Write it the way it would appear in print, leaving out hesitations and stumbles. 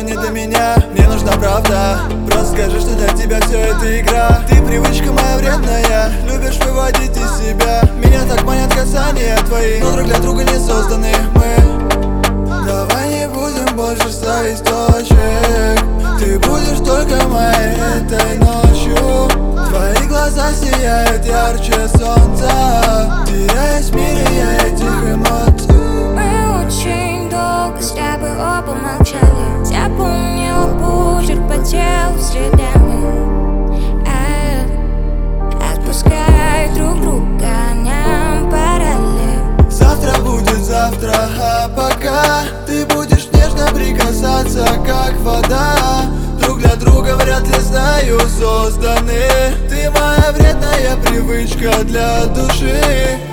не до меня, мне нужна правда. Просто скажи, что для тебя все это игра. Ты привычка моя вредная, любишь выводить из себя. Меня так манят касания твои, но друг для друга не созданы мы. Давай не будем больше ставить точек. Ты будешь только моей этой ночью. Твои глаза сияют ярче солнца, теряясь в мире я этих эмоций. Мы очень долго с тобой оба молчали. Запомнила почерк по телу следами. Отпускай друг друга, нам пора ли. Завтра будет завтра, а пока ты будешь нежно прикасаться, как вода. Друг для друга вряд ли, знаю, созданы. Ты моя вредная привычка для души.